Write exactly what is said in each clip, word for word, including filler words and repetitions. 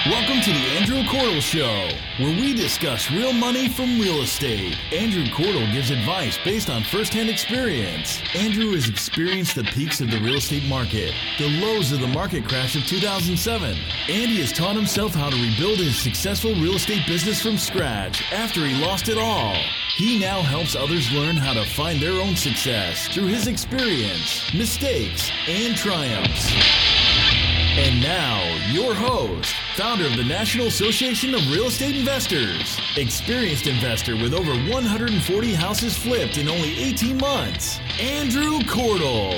Welcome to the Andrew Cordell Show, where we discuss real money from real estate. Andrew Cordell gives advice based on first-hand experience. Andrew has experienced the peaks of the real estate market, the lows of the market crash of two thousand seven, and he has taught himself how to rebuild his successful real estate business from scratch after he lost it all. He now helps others learn how to find their own success through his experience, mistakes, and triumphs. And now, your host, founder of the National Association of Real Estate Investors, experienced investor with over one hundred forty houses flipped in only eighteen months, Andrew Cordell.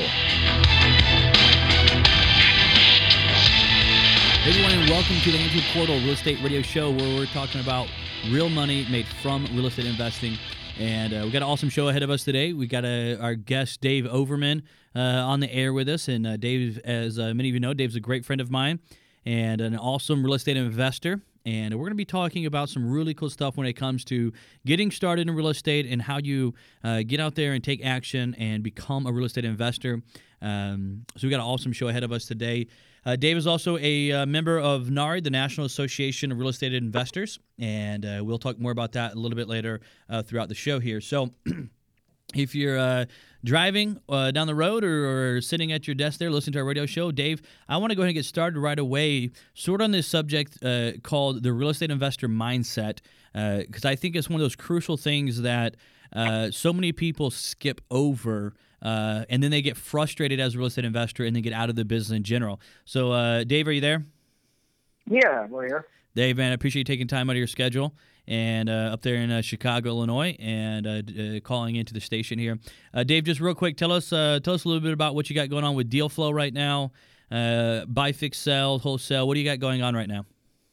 Hey everyone, and welcome to the Andrew Cordell Real Estate Radio Show, where we're talking about real money made from real estate investing. And uh, we got an awesome show ahead of us today. We got uh, our guest, Dave Overman, uh, on the air with us. And uh, Dave, as uh, many of you know, Dave's a great friend of mine and an awesome real estate investor. And we're going to be talking about some really cool stuff when it comes to getting started in real estate and how you uh, get out there and take action and become a real estate investor. Um, so we got an awesome show ahead of us today. Uh, Dave is also a uh, member of NARI, the National Association of Real Estate Investors, and uh, we'll talk more about that a little bit later uh, throughout the show here. So if you're uh, driving uh, down the road or, or sitting at your desk there listening to our radio show, Dave, I want to go ahead and get started right away, sort of on this subject uh, called the real estate investor mindset, because uh, I think it's one of those crucial things that uh, so many people skip over. Uh, and then they get frustrated as a real estate investor and then get out of the business in general. So, uh, Dave, are you there? Yeah, we're here. Dave, man, I appreciate you taking time out of your schedule and uh, up there in uh, Chicago, Illinois, and uh, uh, calling into the station here. Uh, Dave, just real quick, tell us uh, tell us a little bit about what you got going on with deal flow right now, uh, buy, fix, sell, wholesale. What do you got going on right now?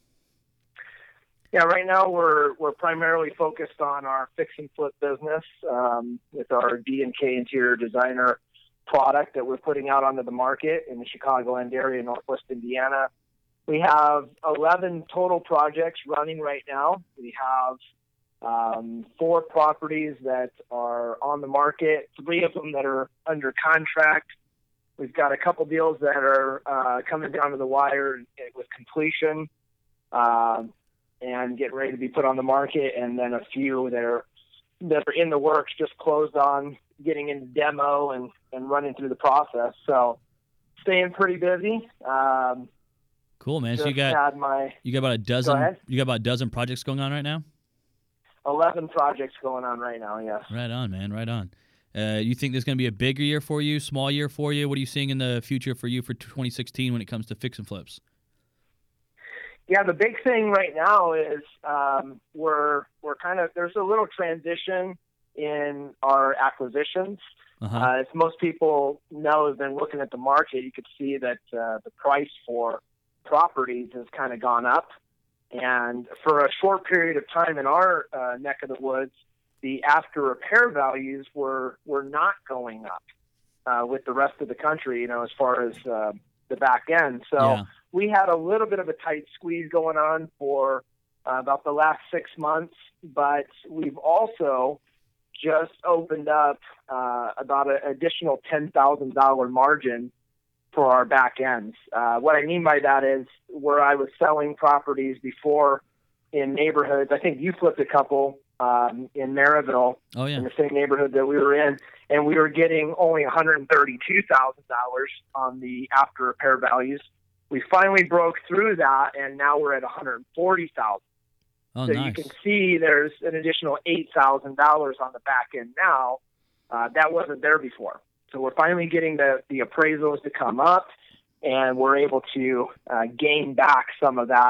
Yeah, right now we're we're primarily focused on our fix and flip business um, with our D and K interior designer product that we're putting out onto the market in the Chicagoland area, Northwest Indiana. We have eleven total projects running right now. We have um, four properties that are on the market, three of them that are under contract. We've got a couple deals that are uh, coming down to the wire with completion. Uh, and getting ready to be put on the market, and then a few that are that are in the works, just closed on getting into demo and, and running through the process. So staying pretty busy. Um, cool, man. So you got my, you got about a dozen you got about a dozen projects going on right now? Eleven projects going on right now, yes. Right on, man. Right on. Uh, you think there's going to be a bigger year for you, small year for you? What are you seeing in the future for you for twenty sixteen when it comes to fix and flips? Yeah, the big thing right now is um, we're we're kind of there's a little transition in our acquisitions. Uh-huh. Uh, as most people know, have been looking at the market, you could see that uh, the price for properties has kind of gone up. And for a short period of time in our uh, neck of the woods, the after repair values were were not going up uh, with the rest of the country. You know, as far as uh, the back end, so. Yeah. We had a little bit of a tight squeeze going on for uh, about the last six months, but we've also just opened up uh, about an additional ten thousand dollars margin for our back ends. Uh, what I mean by that is where I was selling properties before in neighborhoods. I think you flipped a couple um, in Maryville, oh, yeah. in the same neighborhood that we were in, and we were getting only one hundred thirty-two thousand dollars on the after repair values. We finally broke through that, and now we're at one hundred forty thousand dollars. Oh, so nice. You can see there's an additional eight thousand dollars on the back end now. Uh, that wasn't there before. So we're finally getting the, the appraisals to come up, and we're able to uh, gain back some of that